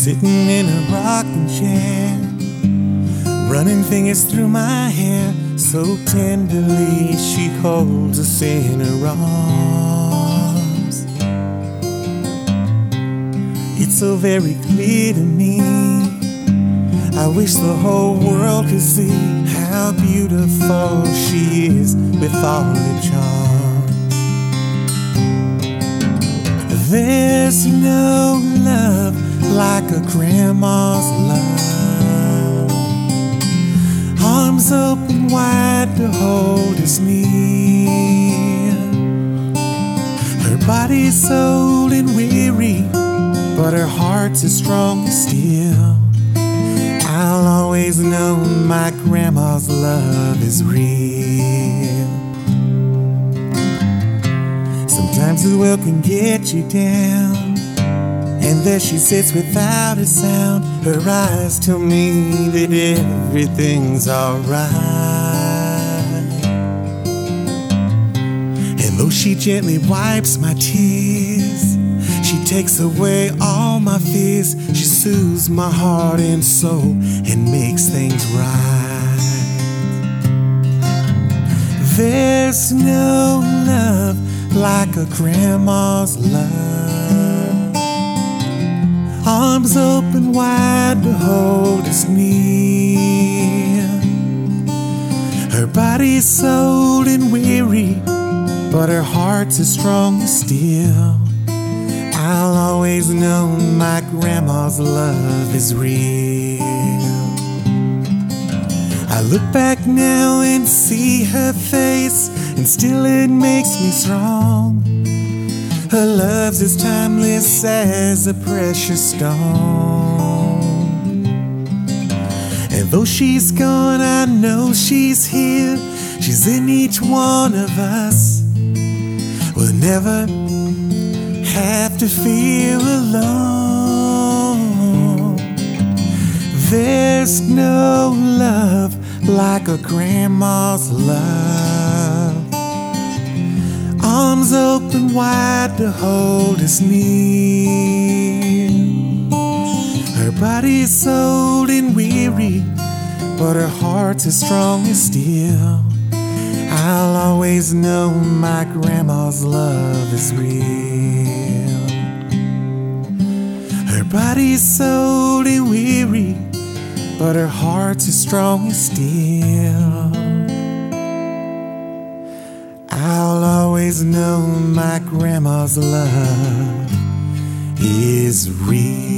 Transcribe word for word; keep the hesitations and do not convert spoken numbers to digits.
sitting in a rocking chair, running fingers through my hair, so tenderly she holds us in her arms. It's so very clear to me, I wish the whole world could see how beautiful she is with all her charm. There's no love like a grandma's love, arms open wide to hold us near. Her body's old and weary, but her heart's as strong as steel. I'll always know my grandma's love is real. Sometimes the world can get you down, and there she sits without a sound. Her eyes tell me that everything's alright. And though she gently wipes my tears, she takes away all my fears. She soothes my heart and soul and makes things right. There's no love like a grandma's love, arms open wide to hold us near. Her body's old and weary, but her heart's as strong as steel. I'll always know my grandma's love is real. I look back now and see her face, and still it makes me strong. Her love's as timeless as a precious stone. And though she's gone, I know she's here. She's in each one of us. We'll never have to feel alone. There's no love like a grandma's love, arms open wide to hold us near. Her body's old and weary, but her heart's as strong as steel. I'll always know my grandma's love is real. Her body's old and weary, but her heart's as strong as steel. I'll always know my grandma's love is real.